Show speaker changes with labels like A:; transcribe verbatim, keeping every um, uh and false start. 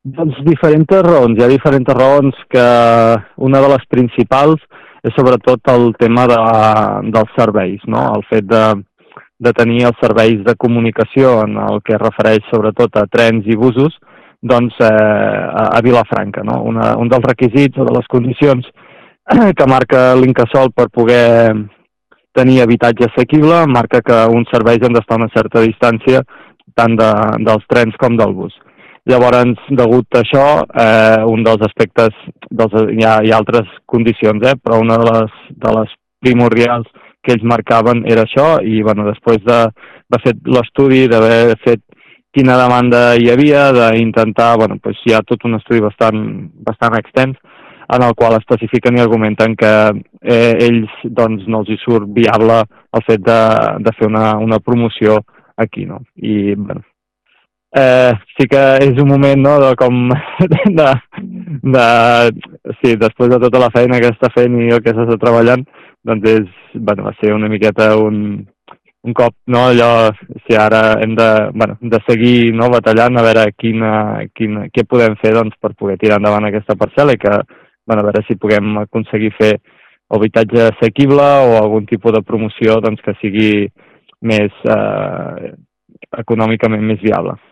A: Doncs diferents raons. Hi ha diferents raons que una de les principals és sobretot el tema de, dels serveis, no? El fet de, de tenir els serveis de comunicació en el que es refereix sobretot a trens i busos, doncs eh, a, a Vilafranca, no? Una, un dels requisits o de les condicions que marca l'Incasòl per poder tenir habitatge assequible marca que uns serveis han d'estar a una certa distància tant de, dels trens com del bus. Llavors, degut a això, eh, un dels aspectes, dels, hi, ha, hi ha altres condicions, eh, però una de les, de les primordials que ells marcaven era això i bueno, després d'haver fet l'estudi, d'haver fet quina demanda hi havia, d'intentar, bueno, doncs hi ha tot un estudi bastant, bastant extens en el qual especifiquen i argumenten que eh, ells doncs, no els hi surt viable el fet de, de fer una, una promoció aquí, no? I, bueno, Eh, sí que és un moment, no?, de com de, de, sí, després de tota la feina que està fent i el que s'està treballant, doncs és, bueno, va ser una miqueta un, un cop, no?, allò, si ara hem de, bueno, de seguir, no?, batallant a veure quina, quina, què podem fer, doncs, per poder tirar endavant aquesta parcel·la i que, bueno, a veure si puguem aconseguir fer habitatge assequible o algun tipus de promoció, doncs, que sigui més, eh, econòmicament més viable.